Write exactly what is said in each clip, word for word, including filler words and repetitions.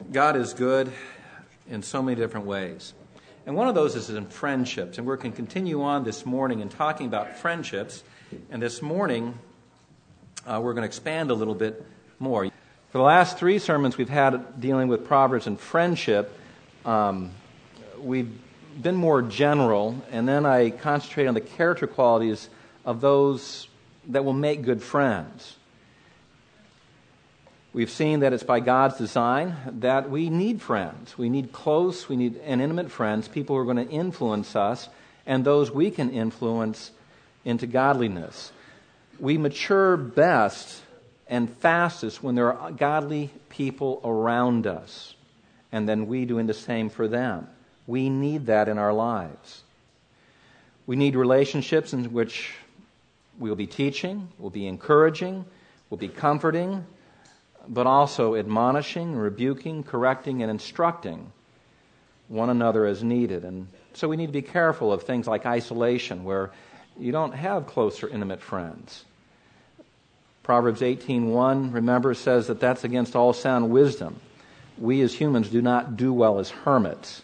God is good in so many different ways. And one of those is in friendships. And we're going to continue on this morning in talking about friendships. And this morning, uh, we're going to expand a little bit more. For the last three sermons we've had dealing with Proverbs and friendship, um, we've been more general. And then I concentrate on the character qualities of those that will make good friends. We've seen that it's by God's design that we need friends. We need close, we need and intimate friends, people who are going to influence us, and those we can influence into godliness. We mature best and fastest when there are godly people around us, and then we doing the same for them. We need that in our lives. We need relationships in which we'll be teaching, we'll be encouraging, we'll be comforting, but also admonishing, rebuking, correcting, and instructing one another as needed. And so we need to be careful of things like isolation, where you don't have close or intimate friends. Proverbs eighteen one, remember, says that that's against all sound wisdom. We as humans do not do well as hermits.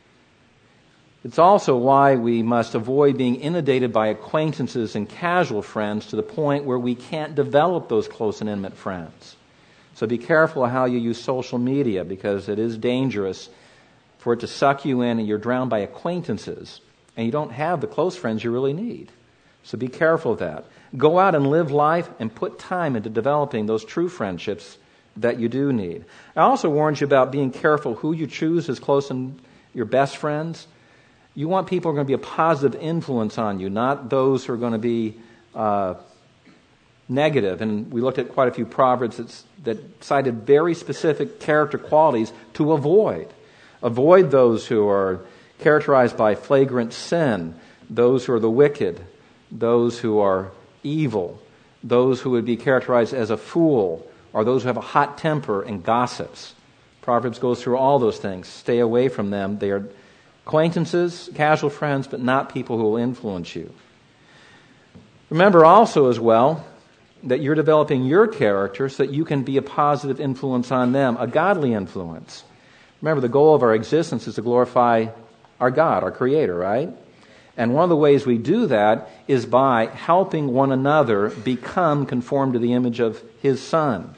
It's also why we must avoid being inundated by acquaintances and casual friends to the point where we can't develop those close and intimate friends. So be careful how you use social media, because it is dangerous for it to suck you in and you're drowned by acquaintances and you don't have the close friends you really need. So be careful of that. Go out and live life and put time into developing those true friendships that you do need. I also warned you about being careful who you choose as close and your best friends. You want people who are going to be a positive influence on you, not those who are going to be uh, negative. And we looked at quite a few proverbs that's, that cited very specific character qualities to avoid. Avoid those who are characterized by flagrant sin, those who are the wicked, those who are evil, those who would be characterized as a fool, or those who have a hot temper and gossips. Proverbs goes through all those things. Stay away from them. They are acquaintances, casual friends, but not people who will influence you. Remember also as well that you're developing your character so that you can be a positive influence on them, a godly influence. Remember, the goal of our existence is to glorify our God, our Creator, right? And one of the ways we do that is by helping one another become conformed to the image of His Son.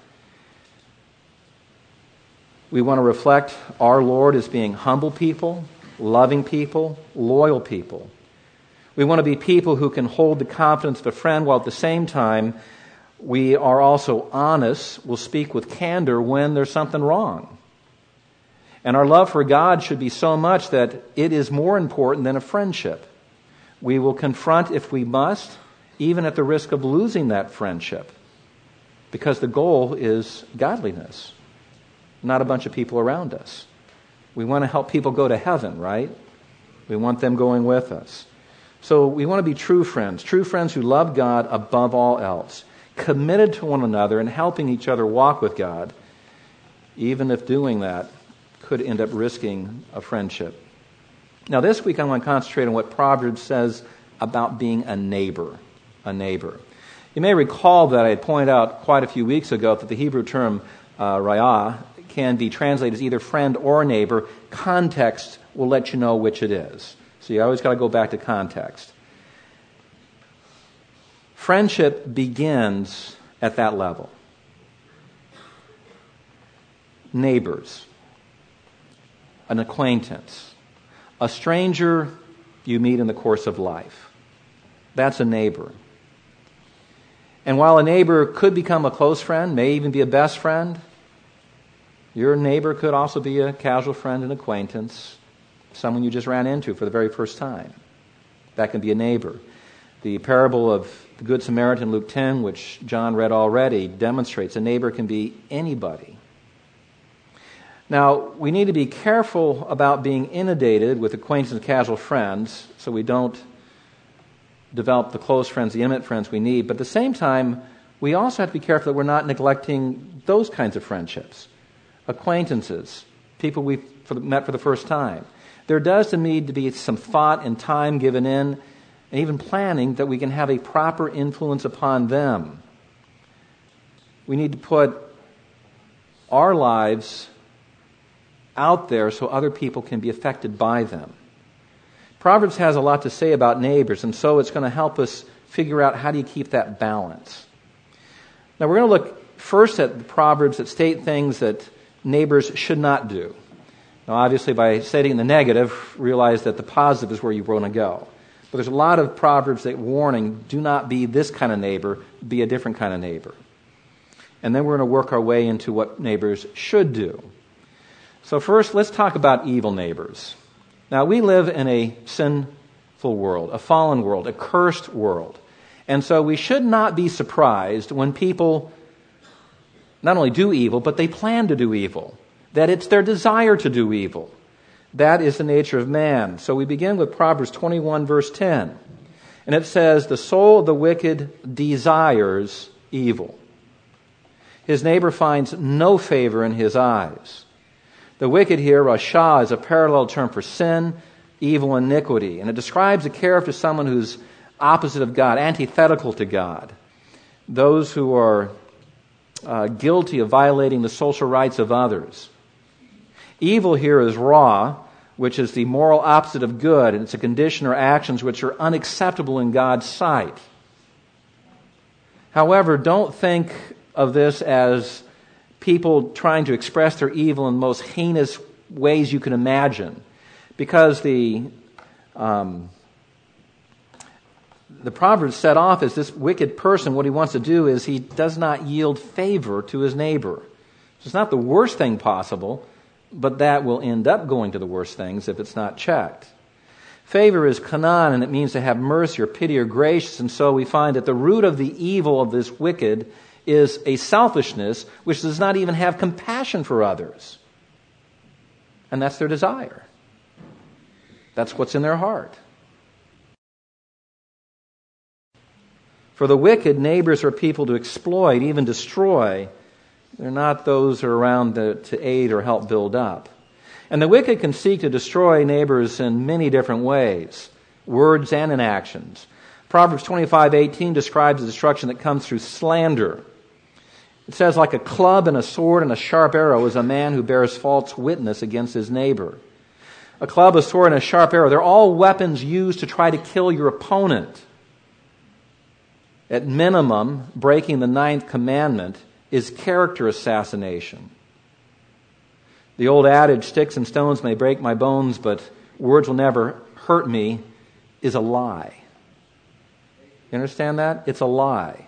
We want to reflect our Lord as being humble people, loving people, loyal people. We want to be people who can hold the confidence of a friend, while at the same time we are also honest, will speak with candor when there's something wrong. And our love for God should be so much that it is more important than a friendship. We will confront if we must, even at the risk of losing that friendship, because the goal is godliness, not a bunch of people around us. We want to help people go to heaven, right? We want them going with us. So we want to be true friends, true friends who love God above all else, committed to one another and helping each other walk with God, even if doing that could end up risking a friendship. Now this week I want to concentrate on what Proverbs says about being a neighbor, a neighbor. You may recall that I had pointed out quite a few weeks ago that the Hebrew term uh, ra'ah can be translated as either friend or neighbor. Context will let you know which it is. So you always got to go back to context. Friendship begins at that level. Neighbors, an acquaintance, a stranger you meet in the course of life. That's a neighbor. And while a neighbor could become a close friend, may even be a best friend, your neighbor could also be a casual friend and acquaintance, someone you just ran into for the very first time. That can be a neighbor. The parable of the Good Samaritan, Luke ten, which John read already, demonstrates a neighbor can be anybody. Now, we need to be careful about being inundated with acquaintances and casual friends so we don't develop the close friends, the intimate friends we need. But at the same time, we also have to be careful that we're not neglecting those kinds of friendships. Acquaintances, people we met for the first time. There does need to be some thought and time given in, and even planning that we can have a proper influence upon them. We need to put our lives out there so other people can be affected by them. Proverbs has a lot to say about neighbors, and so it's going to help us figure out how do you keep that balance. Now we're going to look first at the Proverbs that state things that neighbors should not do. Now obviously by stating the negative, realize that the positive is where you want to go. But there's a lot of Proverbs that warning, do not be this kind of neighbor, be a different kind of neighbor. And then we're going to work our way into what neighbors should do. So first, let's talk about evil neighbors. Now, we live in a sinful world, a fallen world, a cursed world. And so we should not be surprised when people not only do evil, but they plan to do evil. That it's their desire to do evil. That is the nature of man. So we begin with Proverbs twenty-one, verse ten. And it says, the soul of the wicked desires evil. His neighbor finds no favor in his eyes. The wicked here, Rasha, is a parallel term for sin, evil, iniquity. And it describes a character of someone who's opposite of God, antithetical to God. Those who are uh, guilty of violating the social rights of others. Evil here is Ra, which is the moral opposite of good, and it's a condition or actions which are unacceptable in God's sight. However, don't think of this as people trying to express their evil in the most heinous ways you can imagine. Because the um, the Proverbs set off as this wicked person, what he wants to do is he does not yield favor to his neighbor. So it's not the worst thing possible, but that will end up going to the worst things if it's not checked. Favor is kanan, and it means to have mercy or pity or grace, and so we find that the root of the evil of this wicked is a selfishness which does not even have compassion for others. And that's their desire. That's what's in their heart. For the wicked, neighbors are people to exploit, even destroy. They're not those who are around to, to aid or help build up. And the wicked can seek to destroy neighbors in many different ways, words and in actions. Proverbs twenty-five eighteen describes the destruction that comes through slander. It says, like a club and a sword and a sharp arrow is a man who bears false witness against his neighbor. A club, a sword, and a sharp arrow, they're all weapons used to try to kill your opponent. At minimum, breaking the ninth commandment is character assassination. The old adage, sticks and stones may break my bones, but words will never hurt me, is a lie. You understand that? It's a lie.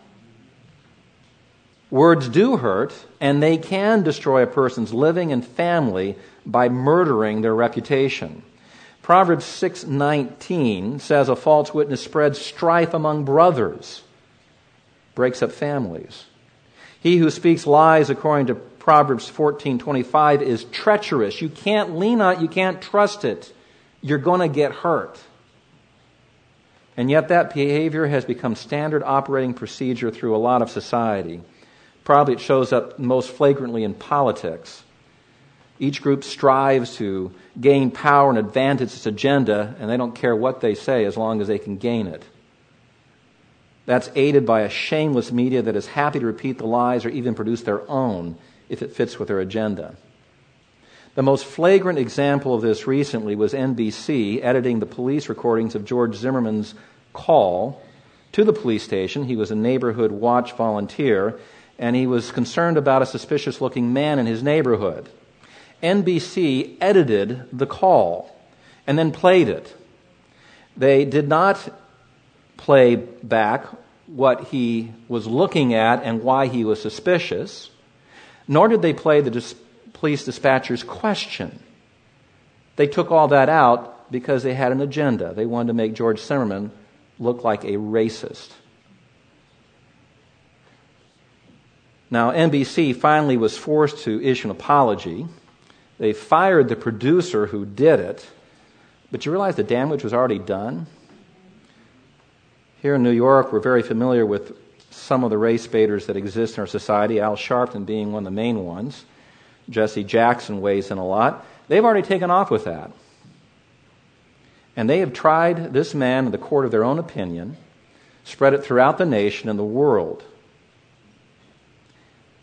Words do hurt, and they can destroy a person's living and family by murdering their reputation. Proverbs six nineteen says a false witness spreads strife among brothers, breaks up families. He who speaks lies, according to Proverbs fourteen twenty-five, is treacherous. You can't lean on it, you can't trust it. You're going to get hurt. And yet that behavior has become standard operating procedure through a lot of society. Probably it shows up most flagrantly in politics. Each group strives to gain power and advance its agenda, and they don't care what they say as long as they can gain it. That's aided by a shameless media that is happy to repeat the lies or even produce their own if it fits with their agenda. The most flagrant example of this recently was N B C editing the police recordings of George Zimmerman's call to the police station. He was a neighborhood watch volunteer, and he was concerned about a suspicious-looking man in his neighborhood. N B C edited the call and then played it. They did not play back what he was looking at and why he was suspicious, nor did they play the dis- police dispatcher's question. They took all that out because they had an agenda. They wanted to make George Zimmerman look like a racist. Now, N B C finally was forced to issue an apology. They fired the producer who did it, but you realize the damage was already done? Here in New York, we're very familiar with some of the race baiters that exist in our society, Al Sharpton being one of the main ones. Jesse Jackson weighs in a lot. They've already taken off with that. And they have tried this man in the court of their own opinion, spread it throughout the nation and the world.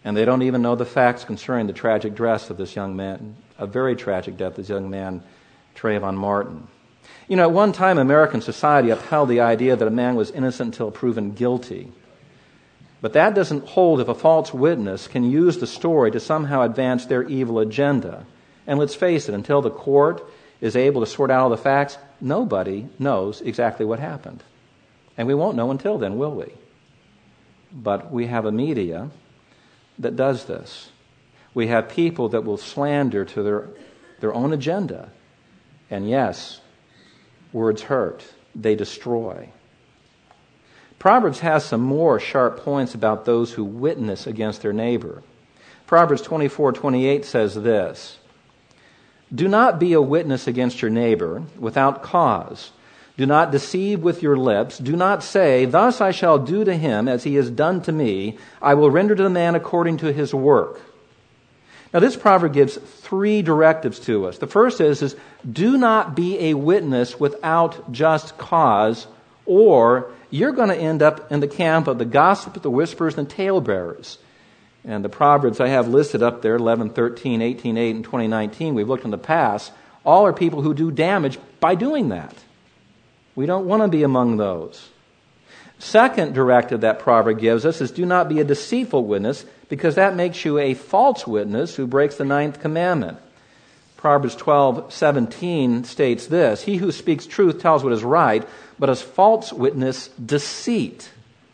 And they don't even know the facts concerning the tragic death of this young man, a very tragic death of this young man, Trayvon Martin. You know, at one time, American society upheld the idea that a man was innocent until proven guilty. But that doesn't hold if a false witness can use the story to somehow advance their evil agenda. And let's face it, until the court is able to sort out all the facts, nobody knows exactly what happened. And we won't know until then, will we? But we have a media that does this. We have people that will slander to their, their own agenda. And yes, words hurt. They destroy. Proverbs has some more sharp points about those who witness against their neighbor. Proverbs twenty-four twenty-eight says this, "Do not be a witness against your neighbor without cause. Do not deceive with your lips. Do not say, 'Thus I shall do to him as he has done to me. I will render to the man according to his work.'" Now this proverb gives three directives to us. The first is, is do not be a witness without just cause, or you're going to end up in the camp of the gossip, the whisperers, and the talebearers. And the Proverbs I have listed up there, eleven, thirteen, eighteen, eight, and twenty nineteen, we've looked in the past, all are people who do damage by doing that. We don't want to be among those. Second directive that proverb gives us is do not be a deceitful witness, because that makes you a false witness who breaks the ninth commandment. Proverbs twelve seventeen states this, "He who speaks truth tells what is right, but a false witness deceit."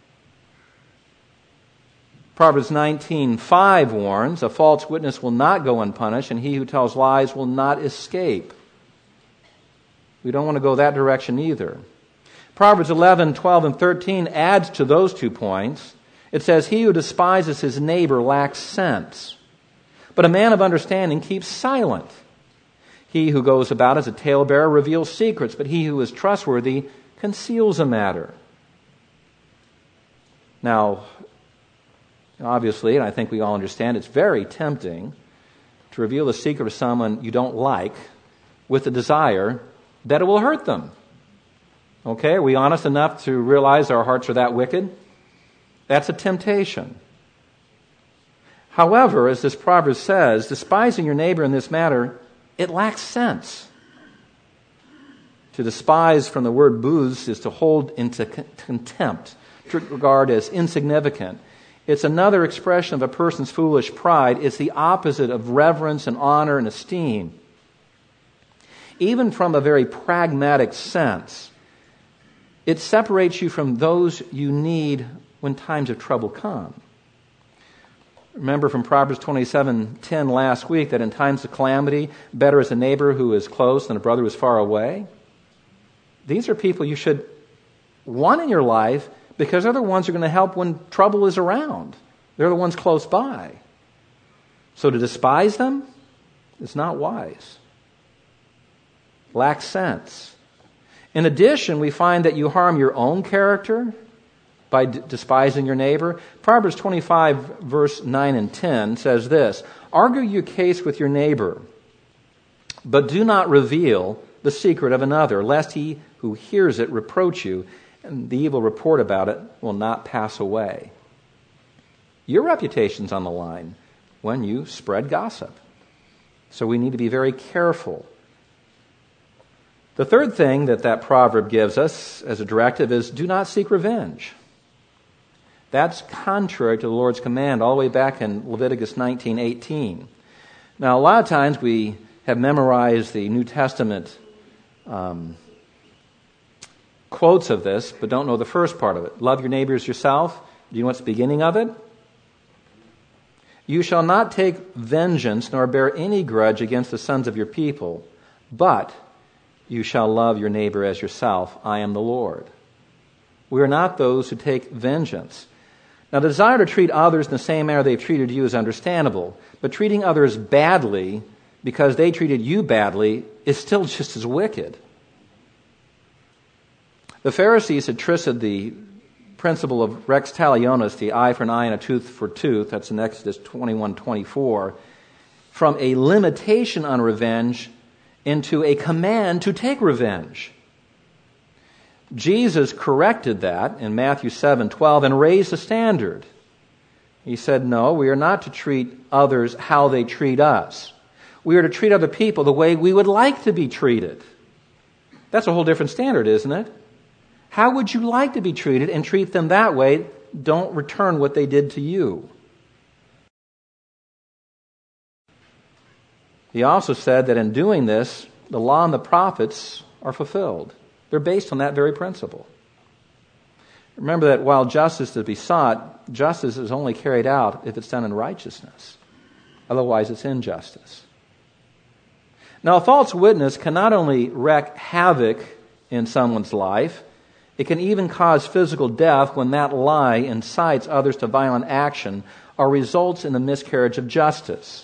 Proverbs nineteen five warns, "A false witness will not go unpunished, and he who tells lies will not escape." We don't want to go that direction either. Proverbs eleven, twelve, and thirteen adds to those two points. It says, "He who despises his neighbor lacks sense, but a man of understanding keeps silent. He who goes about as a talebearer reveals secrets, but he who is trustworthy conceals a matter." Now, obviously, and I think we all understand, it's very tempting to reveal the secret of someone you don't like with the desire that it will hurt them. Okay, are we honest enough to realize our hearts are that wicked? That's a temptation. However, as this proverb says, despising your neighbor in this matter, it lacks sense. To despise from the word booze is to hold into contempt, to regard as insignificant. It's another expression of a person's foolish pride. It's the opposite of reverence and honor and esteem. Even from a very pragmatic sense, it separates you from those you need when times of trouble come. Remember from Proverbs twenty-seven ten last week that in times of calamity, better is a neighbor who is close than a brother who is far away. These are people you should want in your life because they're the ones who are going to help when trouble is around. They're the ones close by. So to despise them is not wise. Lacks sense. In addition, we find that you harm your own character by d- despising your neighbor. Proverbs twenty-five, verse nine and ten says this, "Argue your case with your neighbor, but do not reveal the secret of another, lest he who hears it reproach you, and the evil report about it will not pass away." Your reputation's on the line when you spread gossip. So we need to be very careful. The third thing that that proverb gives us as a directive is do not seek revenge. That's contrary to the Lord's command all the way back in Leviticus nineteen eighteen. Now, a lot of times we have memorized the New Testament um, quotes of this, but don't know the first part of it. Love your neighbors yourself. Do you know what's the beginning of it? "You shall not take vengeance nor bear any grudge against the sons of your people, but you shall love your neighbor as yourself. I am the Lord." We are not those who take vengeance. Now, the desire to treat others in the same manner they've treated you is understandable, but treating others badly because they treated you badly is still just as wicked. The Pharisees had twisted the principle of rex talionis, the eye for an eye and a tooth for a tooth, that's in Exodus twenty-one twenty-four, from a limitation on revenge into a command to take revenge. Jesus corrected that in Matthew seven twelve and raised the standard. He said, no, we are not to treat others how they treat us. We are to treat other people the way we would like to be treated. That's a whole different standard, isn't it? How would you like to be treated, and treat them that way? Don't return what they did to you. He also said that in doing this, the law and the prophets are fulfilled. They're based on that very principle. Remember that while justice is to be sought, justice is only carried out if it's done in righteousness. Otherwise, it's injustice. Now, a false witness can not only wreak havoc in someone's life, it can even cause physical death when that lie incites others to violent action or results in the miscarriage of justice.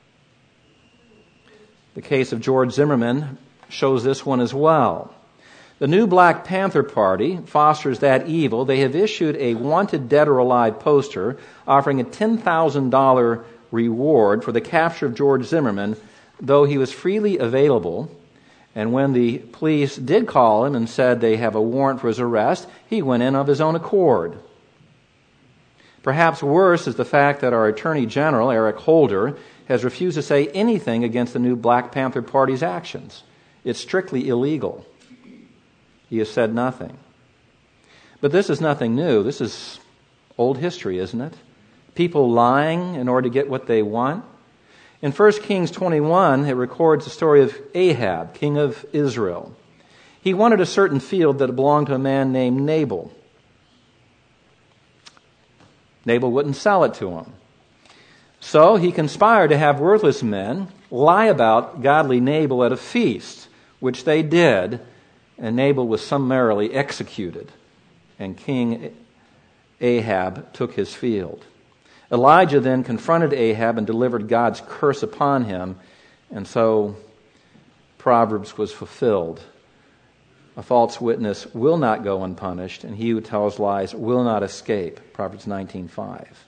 The case of George Zimmerman shows this one as well. The new Black Panther Party fosters that evil. They have issued a wanted dead or alive poster offering a ten thousand dollars reward for the capture of George Zimmerman, though he was freely available. And when the police did call him and said they have a warrant for his arrest, he went in of his own accord. Perhaps worse is the fact that our Attorney General, Eric Holder, has refused to say anything against the new Black Panther Party's actions. It's strictly illegal. He has said nothing. But this is nothing new. This is old history, isn't it? People lying in order to get what they want. In First Kings twenty-one, it records the story of Ahab, king of Israel. He wanted a certain field that belonged to a man named Nabal. Nabal wouldn't sell it to him. So he conspired to have worthless men lie about godly Nabal at a feast, which they did, and Nabal was summarily executed, and King Ahab took his field. Elijah then confronted Ahab and delivered God's curse upon him, and so Proverbs was fulfilled. A false witness will not go unpunished, and he who tells lies will not escape. Proverbs nineteen five.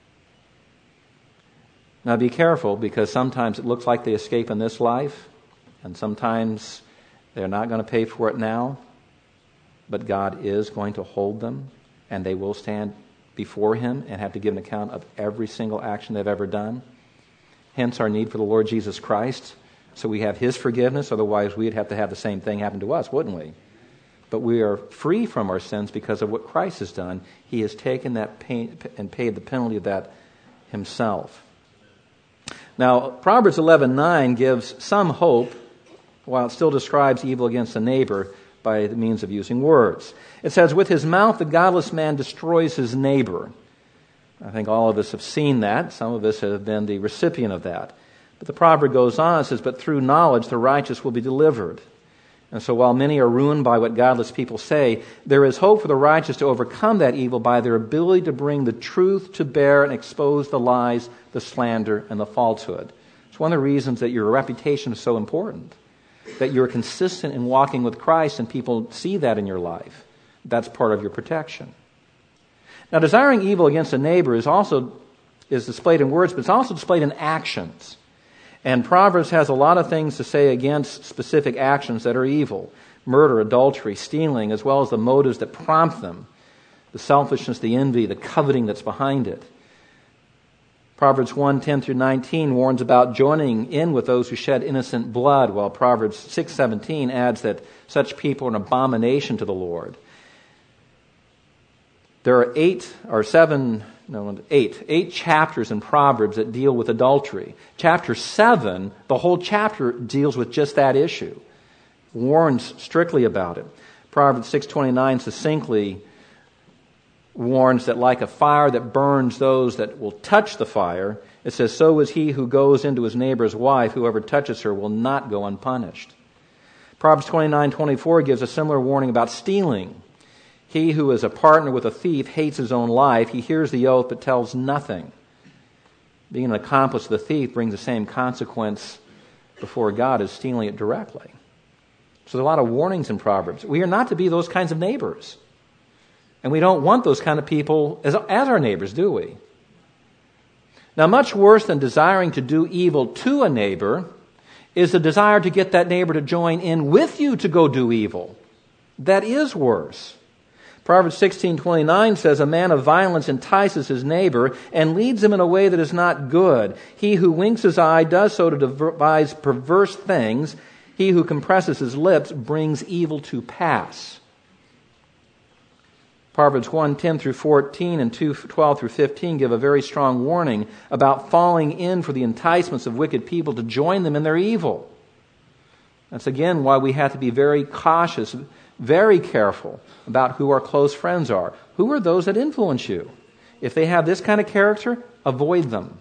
Now be careful, because sometimes it looks like they escape in this life, and sometimes they're not going to pay for it now, but God is going to hold them, and they will stand before Him and have to give an account of every single action they've ever done. Hence our need for the Lord Jesus Christ, so we have His forgiveness. Otherwise, we'd have to have the same thing happen to us, wouldn't we? But we are free from our sins because of what Christ has done. He has taken that pain and paid the penalty of that Himself. Now, Proverbs eleven nine gives some hope, while it still describes evil against a neighbor by the means of using words. It says, with his mouth the godless man destroys his neighbor. I think all of us have seen that. Some of us have been the recipient of that. But the proverb goes on, it says, but through knowledge the righteous will be delivered. And so while many are ruined by what godless people say, there is hope for the righteous to overcome that evil by their ability to bring the truth to bear and expose the lies, the slander, and the falsehood. It's one of the reasons that your reputation is so important, that you're consistent in walking with Christ and people see that in your life. That's part of your protection. Now, desiring evil against a neighbor is also is displayed in words, but it's also displayed in actions. And Proverbs has a lot of things to say against specific actions that are evil. Murder, adultery, stealing, as well as the motives that prompt them. The selfishness, the envy, the coveting that's behind it. Proverbs one ten through nineteen warns about joining in with those who shed innocent blood, while Proverbs six seventeen adds that such people are an abomination to the Lord. There are eight or seven, no, eight, eight chapters in Proverbs that deal with adultery. Chapter seven, the whole chapter deals with just that issue, warns strictly about it. Proverbs six twenty-nine succinctly warns that like a fire that burns those that will touch the fire, it says, so is he who goes into his neighbor's wife, whoever touches her will not go unpunished. Proverbs twenty-nine twenty-four gives a similar warning about stealing. He who is a partner with a thief hates his own life. He hears the oath but tells nothing. Being an accomplice of the thief brings the same consequence before God as stealing it directly. So there are a lot of warnings in Proverbs. We are not to be those kinds of neighbors. And we don't want those kind of people as, as our neighbors, do we? Now, much worse than desiring to do evil to a neighbor is the desire to get that neighbor to join in with you to go do evil. That is worse. Proverbs sixteen twenty-nine says, "A man of violence entices his neighbor and leads him in a way that is not good. He who winks his eye does so to devise perverse things. He who compresses his lips brings evil to pass." Proverbs one ten through fourteen and two twelve through fifteen give a very strong warning about falling in for the enticements of wicked people to join them in their evil. That's again why we have to be very cautious, very careful about who our close friends are. Who are those that influence you? If they have this kind of character, avoid them.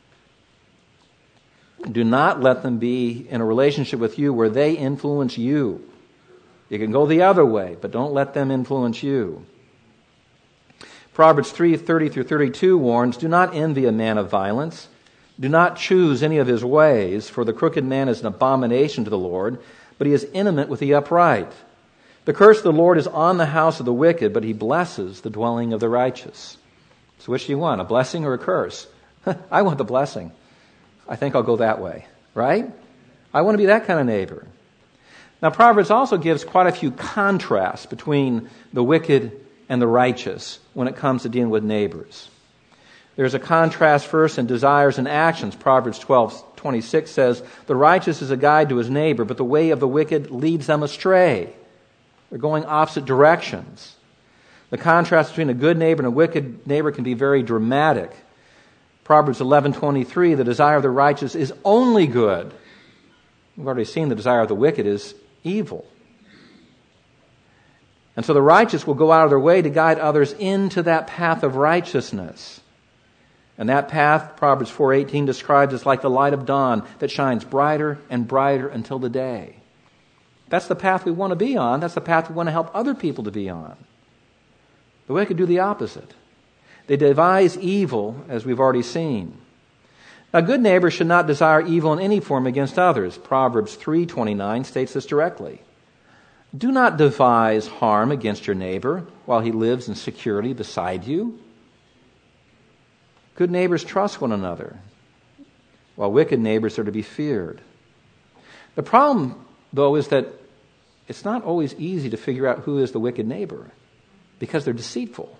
Do not let them be in a relationship with you where they influence you. You can go the other way, but don't let them influence you. Proverbs three thirty through thirty-two warns, "Do not envy a man of violence. Do not choose any of his ways, for the crooked man is an abomination to the Lord, but he is intimate with the upright. The curse of the Lord is on the house of the wicked, but he blesses the dwelling of the righteous." So which do you want, a blessing or a curse? I want the blessing. I think I'll go that way, right? I want to be that kind of neighbor. Now, Proverbs also gives quite a few contrasts between the wicked and the righteous when it comes to dealing with neighbors. There's a contrast first in desires and actions. Proverbs twelve twenty-six says, "The righteous is a guide to his neighbor, but the way of the wicked leads them astray." They're going opposite directions. The contrast between a good neighbor and a wicked neighbor can be very dramatic. Proverbs eleven twenty-three, "The desire of the righteous is only good." We've already seen the desire of the wicked is evil. And so the righteous will go out of their way to guide others into that path of righteousness. And that path, Proverbs four eighteen describes as like the light of dawn that shines brighter and brighter until the day. That's the path we want to be on. That's the path we want to help other people to be on. The wicked do the opposite. They devise evil, as we've already seen. Now, good neighbors should not desire evil in any form against others. Proverbs three twenty-nine states this directly. "Do not devise harm against your neighbor while he lives in security beside you." Good neighbors trust one another, while wicked neighbors are to be feared. The problem, though, is that it's not always easy to figure out who is the wicked neighbor because they're deceitful.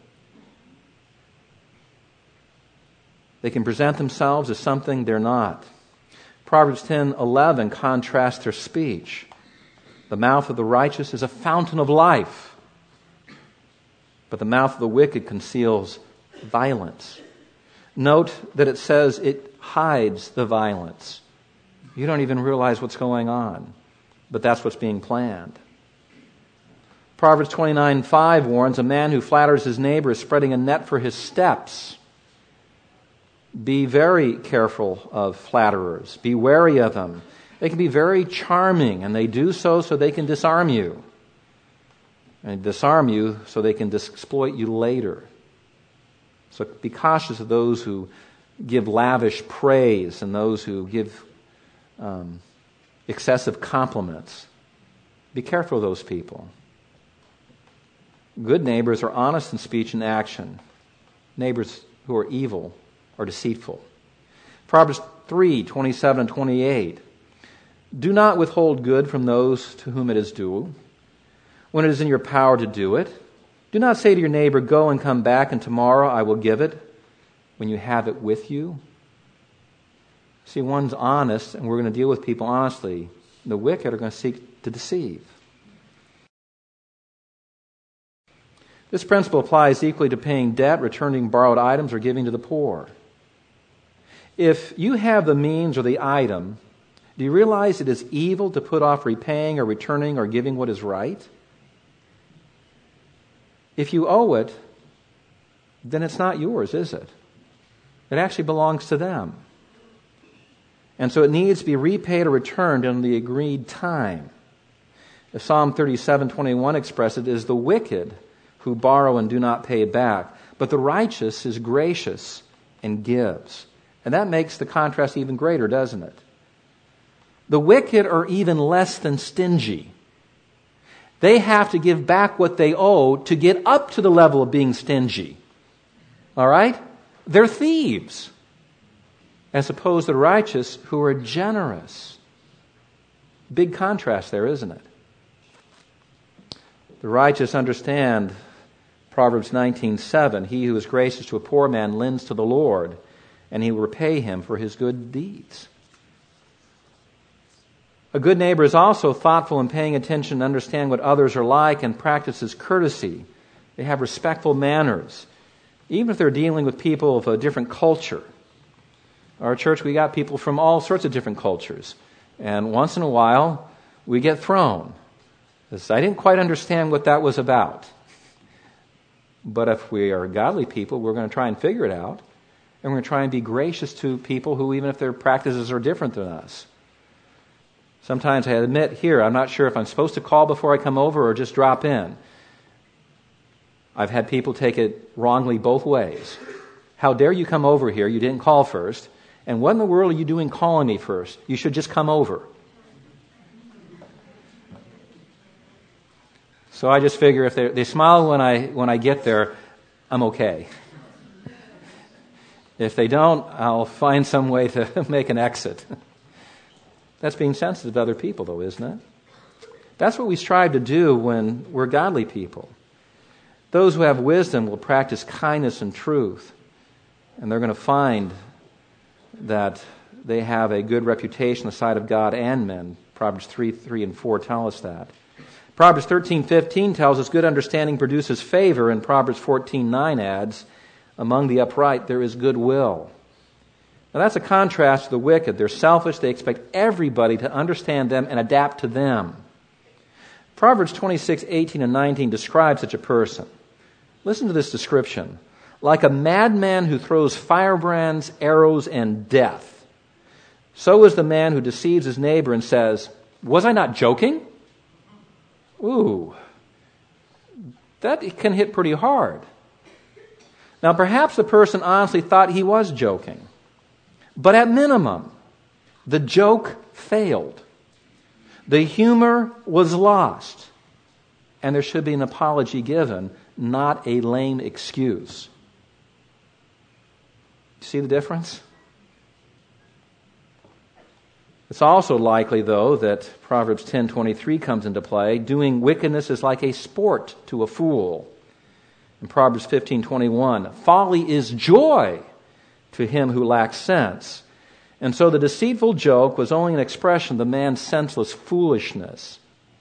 They can present themselves as something they're not. Proverbs ten eleven contrasts their speech. "The mouth of the righteous is a fountain of life, but the mouth of the wicked conceals violence." Note that it says it hides the violence. You don't even realize what's going on, but that's what's being planned. Proverbs twenty-nine five warns, "A man who flatters his neighbor is spreading a net for his steps." Be very careful of flatterers. Be wary of them. They can be very charming, and they do so so they can disarm you. And disarm you so they can exploit you later. So be cautious of those who give lavish praise and those who give um, excessive compliments. Be careful of those people. Good neighbors are honest in speech and action. Neighbors who are evil are deceitful. Proverbs three twenty-seven and twenty-eight. "Do not withhold good from those to whom it is due, when it is in your power to do it. Do not say to your neighbor, 'Go and come back, and tomorrow I will give it,' when you have it with you." See, one's honest, and we're going to deal with people honestly. The wicked are going to seek to deceive. This principle applies equally to paying debt, returning borrowed items, or giving to the poor. If you have the means or the item, do you realize it is evil to put off repaying or returning or giving what is right? If you owe it, then it's not yours, is it? It actually belongs to them. And so it needs to be repaid or returned in the agreed time. As Psalm thirty-seven twenty-one expresses, it is the wicked who borrow and do not pay back, but the righteous is gracious and gives. And that makes the contrast even greater, doesn't it? The wicked are even less than stingy. They have to give back what they owe to get up to the level of being stingy. All right? They're thieves. As opposed to the righteous who are generous. Big contrast there, isn't it? The righteous understand Proverbs nineteen seven, he who is gracious to a poor man lends to the Lord, and he will repay him for his good deeds. A good neighbor is also thoughtful in paying attention to understand what others are like and practices courtesy. They have respectful manners, even if they're dealing with people of a different culture. Our church, we got people from all sorts of different cultures. And once in a while, we get thrown. Because I didn't quite understand what that was about. But if we are godly people, we're going to try and figure it out. And we're going to try and be gracious to people who, even if their practices are different than us. Sometimes I admit here, I'm not sure if I'm supposed to call before I come over or just drop in. I've had people take it wrongly both ways. How dare you come over here? You didn't call first. And what in the world are you doing calling me first? You should just come over. So I just figure if they they smile when I when I get there, I'm okay. If they don't, I'll find some way to make an exit. That's being sensitive to other people, though, isn't it? That's what we strive to do when we're godly people. Those who have wisdom will practice kindness and truth, and they're going to find that they have a good reputation on the side of God and men. Proverbs three, three and four tell us that. Proverbs thirteen fifteen tells us good understanding produces favor, and Proverbs fourteen nine adds, among the upright there is goodwill. Now that's a contrast to the wicked. They're selfish. They expect everybody to understand them and adapt to them. Proverbs twenty-six eighteen and nineteen describe such a person. Listen to this description. Like a madman who throws firebrands, arrows, and death, so is the man who deceives his neighbor and says, was I not joking? Ooh, that can hit pretty hard. Now, perhaps the person honestly thought he was joking. But at minimum, the joke failed. The humor was lost. And there should be an apology given, not a lame excuse. See the difference? It's also likely, though, that Proverbs ten twenty-three comes into play. Doing wickedness is like a sport to a fool. In Proverbs fifteen twenty-one, folly is joy to him who lacks sense. And so the deceitful joke was only an expression of the man's senseless foolishness.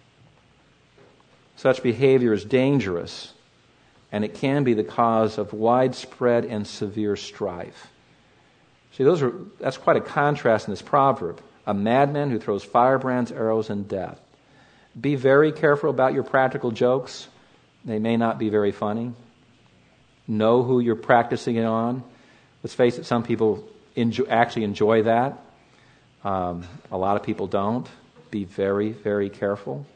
Such behavior is dangerous, and it can be the cause of widespread and severe strife. See, those are that's quite a contrast in this proverb. A madman who throws firebrands, arrows, and death. Be very careful about your practical jokes. They may not be very funny. Know who you're practicing it on. Let's face it, some people enjoy, actually enjoy that. Um, a lot of people don't. Be very, very careful.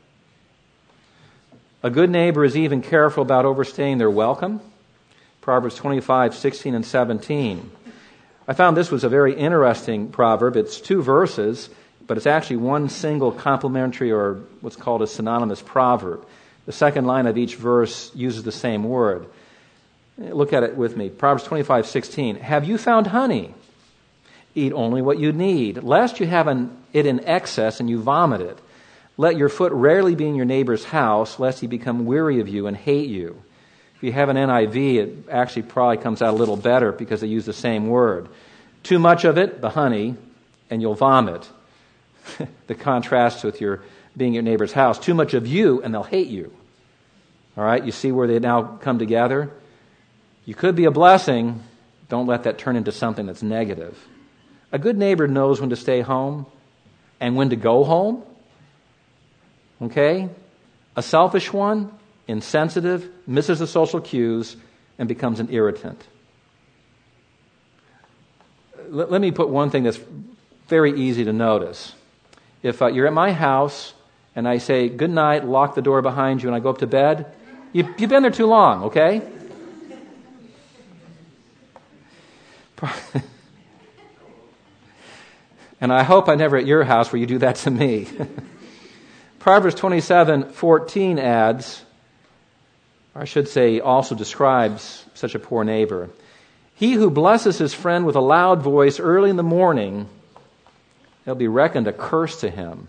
A good neighbor is even careful about overstaying their welcome. Proverbs twenty-five sixteen and seventeen. I found this was a very interesting proverb. It's two verses, but it's actually one single complementary or what's called a synonymous proverb. The second line of each verse uses the same word. Look at it with me. Proverbs twenty-five sixteen. Have you found honey? Eat only what you need, lest you have an, it in excess and you vomit it. Let your foot rarely be in your neighbor's house, lest he become weary of you and hate you. If you have an N I V, it actually probably comes out a little better because they use the same word. Too much of it, the honey, and you'll vomit. The contrast with your being your neighbor's house. Too much of you, and they'll hate you. All right, you see where they now come together? You could be a blessing. Don't let that turn into something that's negative. A good neighbor knows when to stay home and when to go home. Okay? A selfish one, insensitive, misses the social cues, and becomes an irritant. Let, let me put one thing that's very easy to notice. If uh, you're at my house and I say, good night, lock the door behind you, and I go up to bed, you, you've been there too long, okay? And I hope I'm never at your house where you do that to me. Proverbs twenty-seven fourteen adds, or I should say also describes such a poor neighbor. He who blesses his friend with a loud voice early in the morning, he'll be reckoned a curse to him.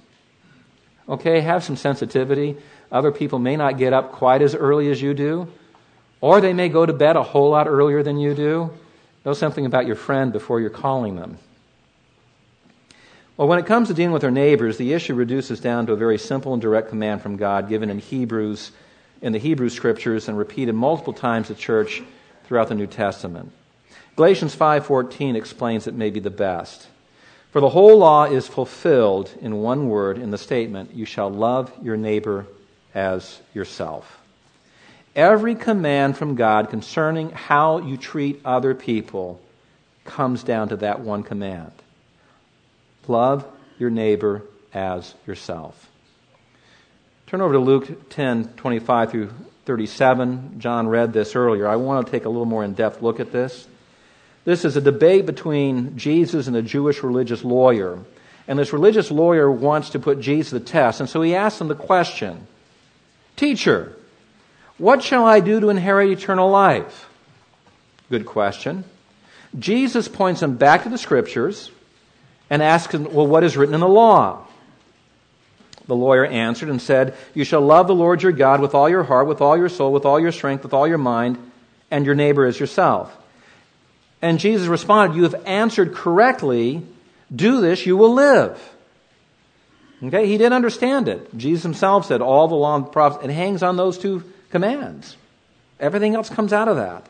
Okay, have some sensitivity. Other people may not get up quite as early as you do, Or they may go to bed a whole lot earlier than you do. Know something about your friend before you're calling them. Well, when it comes to dealing with our neighbors, the issue reduces down to a very simple and direct command from God given in Hebrews, in the Hebrew Scriptures and repeated multiple times to church throughout the New Testament. Galatians five fourteen explains it maybe the best. For the whole law is fulfilled in one word in the statement, you shall love your neighbor as yourself. Every command from God concerning how you treat other people comes down to that one command. Love your neighbor as yourself. Turn over to Luke ten twenty-five through thirty-seven. John read this earlier. I want to take a little more in-depth look at this. This is a debate between Jesus and a Jewish religious lawyer. And this religious lawyer wants to put Jesus to the test. And so he asks him the question, Teacher, what shall I do to inherit eternal life? Good question. Jesus points him back to the Scriptures and asks him, well, what is written in the law? The lawyer answered and said, you shall love the Lord your God with all your heart, with all your soul, with all your strength, with all your mind, and your neighbor as yourself. And Jesus responded, you have answered correctly. Do this, you will live. Okay, he didn't understand it. Jesus himself said, all the law and the prophets, it hangs on those two commands. Everything else comes out of that.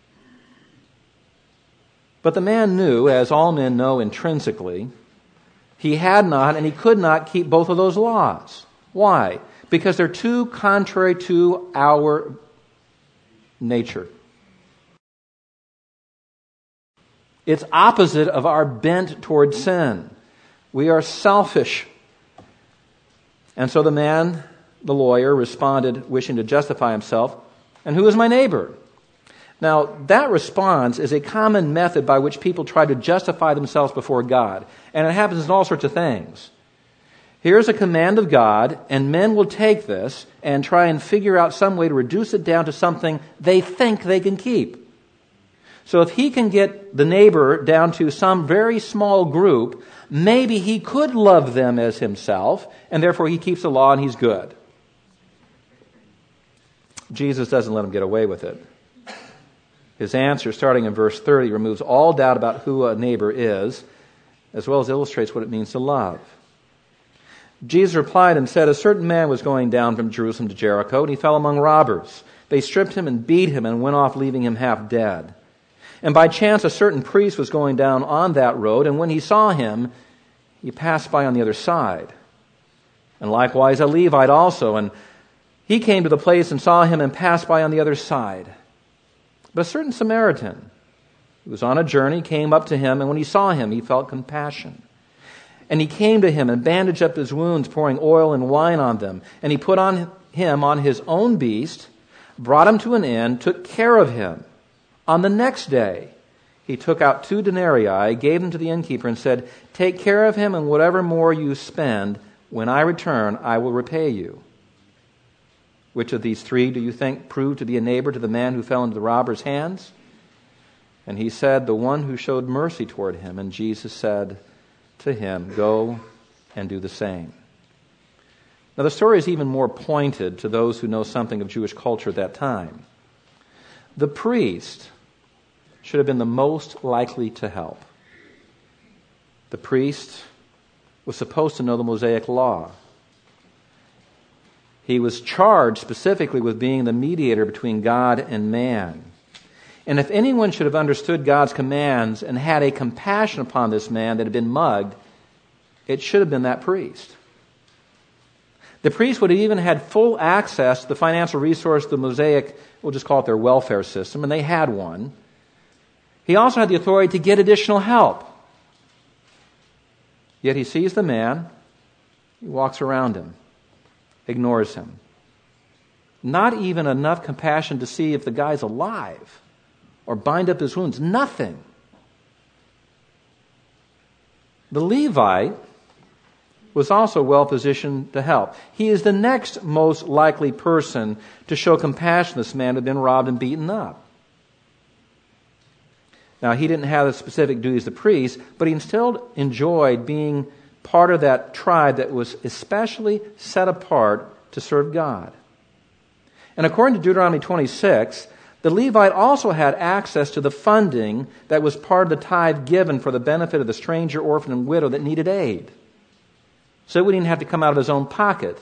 But the man knew, as all men know intrinsically, he had not and he could not keep both of those laws. Why? Because they're too contrary to our nature. It's opposite of our bent toward sin. We are selfish. And so the man, the lawyer, responded, wishing to justify himself, and who is my neighbor? Now, that response is a common method by which people try to justify themselves before God. And it happens in all sorts of things. Here's a command of God, and men will take this and try and figure out some way to reduce it down to something they think they can keep. So if he can get the neighbor down to some very small group, maybe he could love them as himself, and therefore he keeps the law and he's good. Jesus doesn't let him get away with it. His answer, starting in verse thirty, removes all doubt about who a neighbor is, as well as illustrates what it means to love. Jesus replied and said, a certain man was going down from Jerusalem to Jericho, and he fell among robbers. They stripped him and beat him and went off, leaving him half dead. And by chance a certain priest was going down on that road, and when he saw him, he passed by on the other side. And likewise a Levite also, and he came to the place and saw him and passed by on the other side. But a certain Samaritan, who was on a journey, came up to him, and when he saw him, he felt compassion. And he came to him and bandaged up his wounds, pouring oil and wine on them. And he put on him on his own beast, brought him to an inn, took care of him. On the next day, he took out two denarii, gave them to the innkeeper, and said, take care of him, and whatever more you spend, when I return, I will repay you. Which of these three do you think proved to be a neighbor to the man who fell into the robber's hands? And he said, the one who showed mercy toward him. And Jesus said to him, go and do the same. Now the story is even more pointed to those who know something of Jewish culture at that time. The priest should have been the most likely to help. The priest was supposed to know the Mosaic law. He was charged specifically with being the mediator between God and man. And if anyone should have understood God's commands and had a compassion upon this man that had been mugged, it should have been that priest. The priest would have even had full access to the financial resource, the Mosaic, we'll just call it their welfare system, and they had one. He also had the authority to get additional help. Yet he sees the man, he walks around him, ignores him. Not even enough compassion to see if the guy's alive or bind up his wounds. Nothing. The Levite was also well positioned to help. He is the next most likely person to show compassion to this man who had been robbed and beaten up. Now, he didn't have the specific duties of the priest, but he still enjoyed being part of that tribe that was especially set apart to serve God. And according to Deuteronomy twenty-six, The Levite also had access to the funding that was part of the tithe given for the benefit of the stranger, orphan, and widow that needed aid. So he wouldn't even have to come out of his own pocket.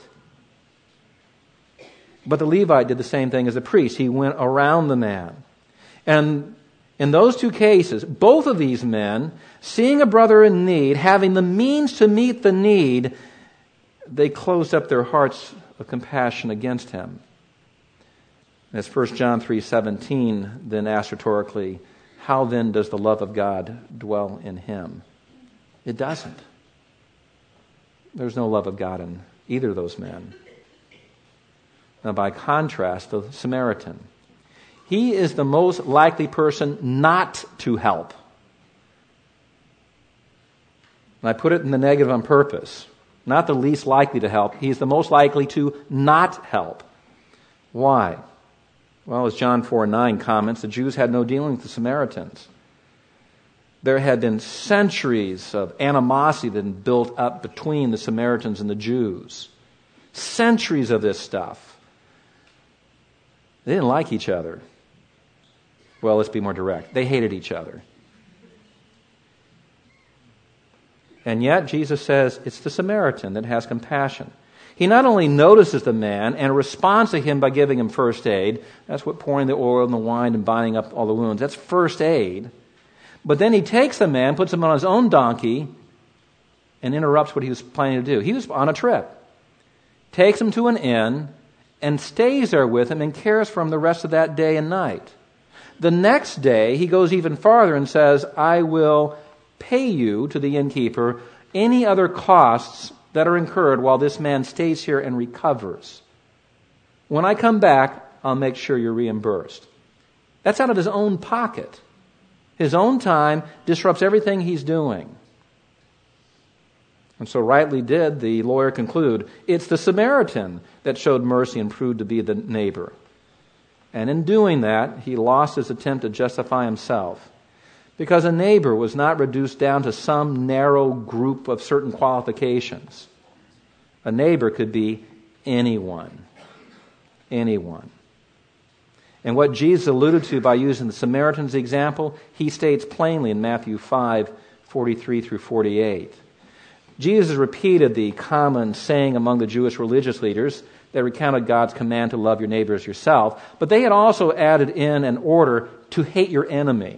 But the Levite did the same thing as the priest. He went around the man. And in those two cases, both of these men, seeing a brother in need, having the means to meet the need, they closed up their hearts of compassion against him. As First John three seventeen then asks rhetorically, how then does the love of God dwell in him? It doesn't. There's no love of God in either of those men. Now, by contrast, the Samaritan, he is the most likely person not to help. And I put it in the negative on purpose. Not the least likely to help. He's the most likely to not help. Why? Well, as John four nine comments, the Jews had no dealing with the Samaritans. There had been centuries of animosity that had been built up between the Samaritans and the Jews. Centuries of this stuff. They didn't like each other. Well, let's be more direct. They hated each other. And yet, Jesus says it's the Samaritan that has compassion. He not only notices the man and responds to him by giving him first aid. That's what pouring the oil and the wine and binding up all the wounds. That's first aid. But then he takes the man, puts him on his own donkey, and interrupts what he was planning to do. He was on a trip. Takes him to an inn and stays there with him and cares for him the rest of that day and night. The next day, he goes even farther and says, I will pay you, to the innkeeper, any other costs that are incurred while this man stays here and recovers. When I come back, I'll make sure you're reimbursed. That's out of his own pocket. His own time disrupts everything he's doing. And so rightly did the lawyer conclude, it's the Samaritan that showed mercy and proved to be the neighbor. And in doing that, he lost his attempt to justify himself. Because a neighbor was not reduced down to some narrow group of certain qualifications. A neighbor could be anyone. Anyone. And what Jesus alluded to by using the Samaritan's example, he states plainly in Matthew five, forty-three through forty-eight. Jesus repeated the common saying among the Jewish religious leaders that recounted God's command to love your neighbor as yourself, but they had also added in an order to hate your enemy.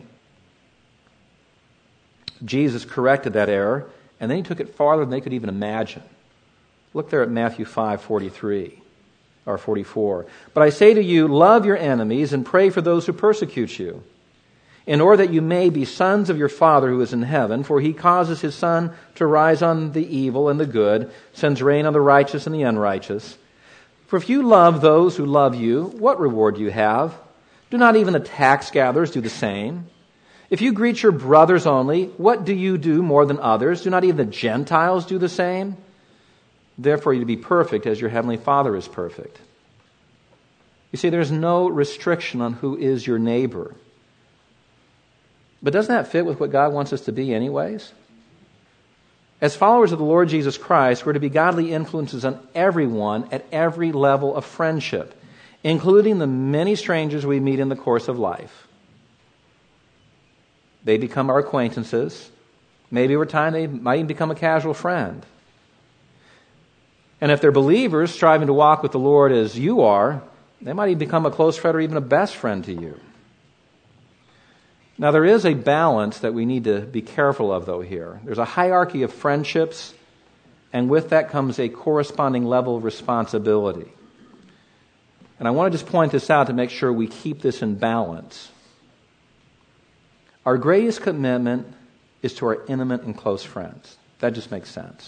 Jesus corrected that error, and then he took it farther than they could even imagine. Look there at Matthew five, forty-three, or forty-four. But I say to you, love your enemies and pray for those who persecute you, in order that you may be sons of your Father who is in heaven, for he causes his sun to rise on the evil and the good, sends rain on the righteous and the unrighteous. For if you love those who love you, what reward do you have? Do not even the tax gatherers do the same? If you greet your brothers only, what do you do more than others? Do not even the Gentiles do the same? Therefore, you to be perfect as your heavenly Father is perfect. You see, there's no restriction on who is your neighbor. But doesn't that fit with what God wants us to be anyways? As followers of the Lord Jesus Christ, we're to be godly influences on everyone at every level of friendship, including the many strangers we meet in the course of life. They become our acquaintances. Maybe over time they might even become a casual friend. And if they're believers striving to walk with the Lord as you are, they might even become a close friend or even a best friend to you. Now there is a balance that we need to be careful of, though, here. There's a hierarchy of friendships, and with that comes a corresponding level of responsibility. And I want to just point this out to make sure we keep this in balance. Our greatest commitment is to our intimate and close friends. That just makes sense.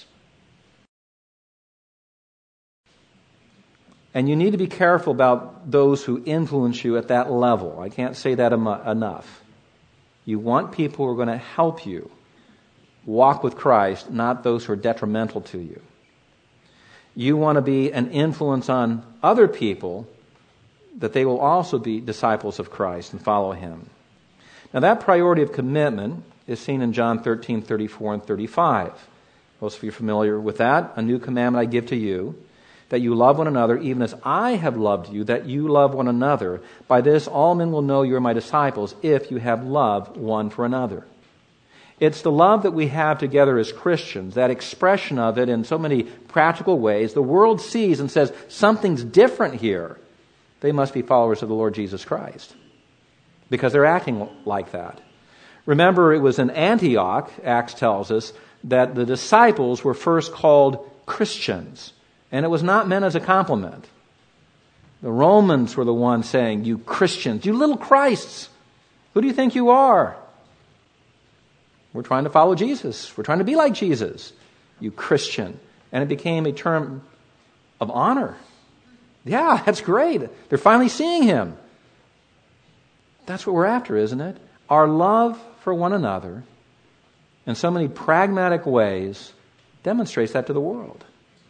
And you need to be careful about those who influence you at that level. I can't say that em- enough. You want people who are going to help you walk with Christ, not those who are detrimental to you. You want to be an influence on other people that they will also be disciples of Christ and follow Him. Now that priority of commitment is seen in John thirteen, thirty-four and thirty-five. Most of you are familiar with that. A new commandment I give to you, that you love one another, even as I have loved you, that you love one another. By this all men will know you are my disciples, if you have love one for another. It's the love that we have together as Christians, that expression of it in so many practical ways. The world sees and says, something's different here. They must be followers of the Lord Jesus Christ, because they're acting like that. Remember, it was in Antioch, Acts tells us, that the disciples were first called Christians. And it was not meant as a compliment. The Romans were the ones saying, you Christians, you little Christs, who do you think you are? We're trying to follow Jesus. We're trying to be like Jesus. You Christian. And it became a term of honor. Yeah, that's great. They're finally seeing him. That's what we're after, isn't it? Our love for one another in so many pragmatic ways demonstrates that to the world.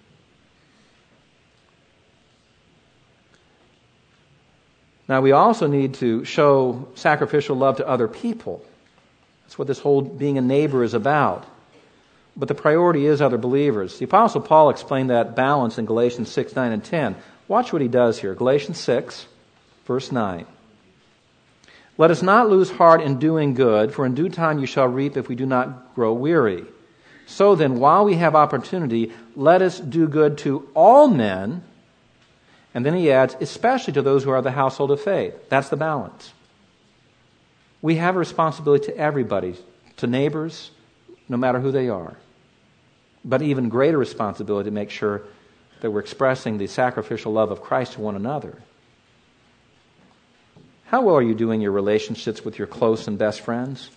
Now, we also need to show sacrificial love to other people. That's what this whole being a neighbor is about. But the priority is other believers. The Apostle Paul explained that balance in Galatians six, nine, and ten. Watch what he does here. Galatians six, verse nine. Let us not lose heart in doing good, for in due time you shall reap if we do not grow weary. So then, while we have opportunity, let us do good to all men. And then he adds, especially to those who are of the household of faith. That's the balance. We have a responsibility to everybody, to neighbors, no matter who they are. But even greater responsibility to make sure that we're expressing the sacrificial love of Christ to one another. How well are you doing your relationships with your close and best friends?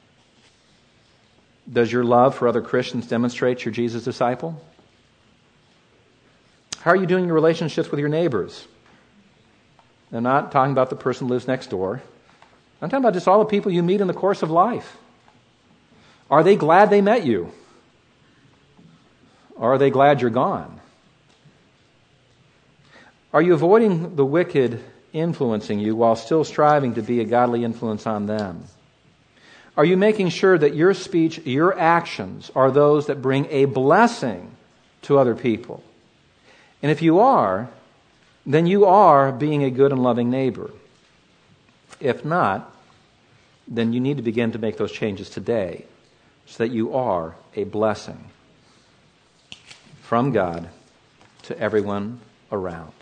Does your love for other Christians demonstrate you're Jesus' disciple? How are you doing your relationships with your neighbors? I'm not talking about the person who lives next door. I'm talking about just all the people you meet in the course of life. Are they glad they met you? Or are they glad you're gone? Are you avoiding the wicked influencing you while still striving to be a godly influence on them? Are you making sure that your speech, your actions are those that bring a blessing to other people? And if you are, then you are being a good and loving neighbor. If not, then you need to begin to make those changes today so that you are a blessing from God to everyone around.